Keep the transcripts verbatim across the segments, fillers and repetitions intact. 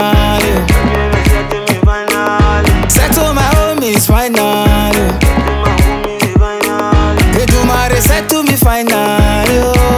finally. Settle my homies finally. They do my settle me finally.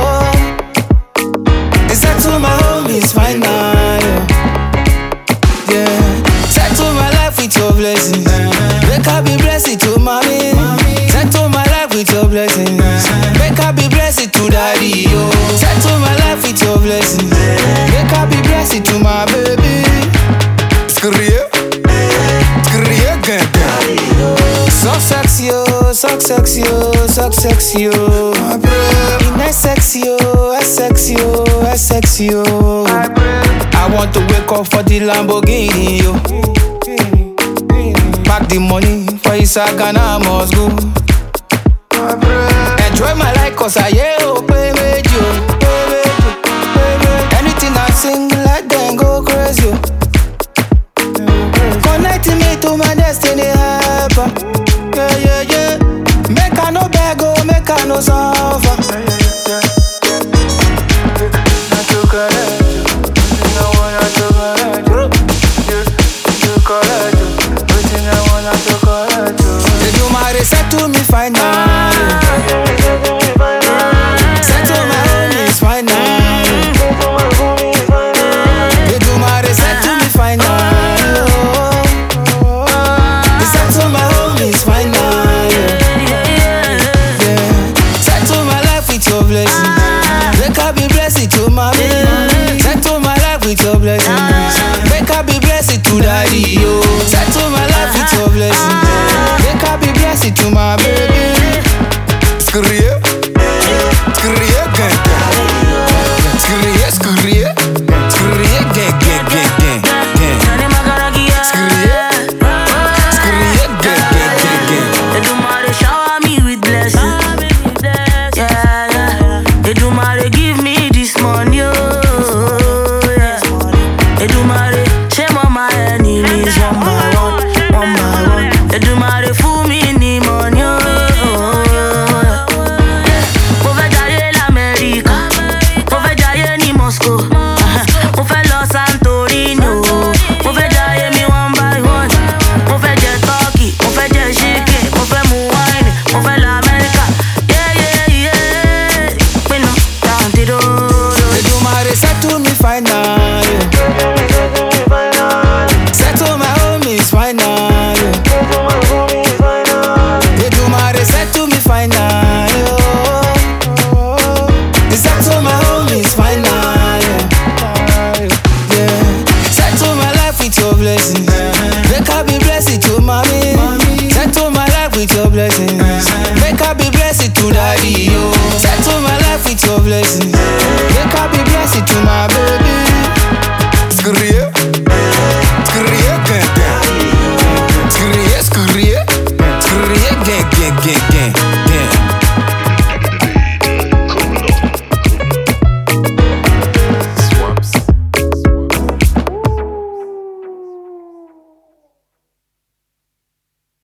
They settle my homies finally. Yeah, settle my life with your blessings. Make I be blessed to mommy. Settle my life with your blessings. Make I be blessed to daddy. Yo, settle my life with your blessings. Make I be blessed to my baby. Scream, scream, gang, gang. So sexy, oh, so sexy, oh, so sexy, oh. It's sexy, oh, it's sexy, oh, it's sexy, oh. I want to wake up for the Lamborghini, yo. Pack the money for Isaac and I must go. Enjoy my life cause I yeah, oh, pay me, yo. Anything I sing, let them go crazy, yo. Connecting me to my destiny, helper. Yeah, yeah, yeah. Make I no beg, oh, make I no suffer. They do my settle me finally. Settle my homies finally. They do my settle me finally. They settle my homies finally. Yeah, settle my life with your blessings. Make I be blessed to mommy. Settle my life with your blessings. Make I be blessed to daddy. Yo, settle my life with your blessings. Make I be blessed to my baby. Scream, scream, gang, gang. Scream, scream, scream, gang, gang, gang, gang, gang. Scream, scream, gang, gang, gang, gang. They do my shower me with blessings. Yeah, yeah. They do my give me this money, oh, yeah. They do my shame on my enemies one by one, one by one. They do my fool me in the money, oh, yeah. Mo fẹ́ jayé l'Amẹ́ríkà, mo fẹ́ jayé ní Moscow, mo fẹ́ lọ Santorini, mo fẹ́ jayé mi one by one. Mo fẹ́ jẹ turkey, mo fẹ́ jẹ chicken, mo fẹ́ mu wine, mo fẹ́ lọ Amẹ́ríkà. Yeah, yeah, yeah. Pinnu down the road. They do my settle me finally. Settle my homies finally. They do my settle me finally. They settle my homies finally. Yeah, settle my life with your blessings. Make I be blessed to mommy. Settle my life with your blessings. Make I be blessed to daddy. Yo, settle my life with your blessings. Make I be blessed to my baby. Scream, scream, gang, gang. Scream, scream, scream, gang, gang, gang, gang.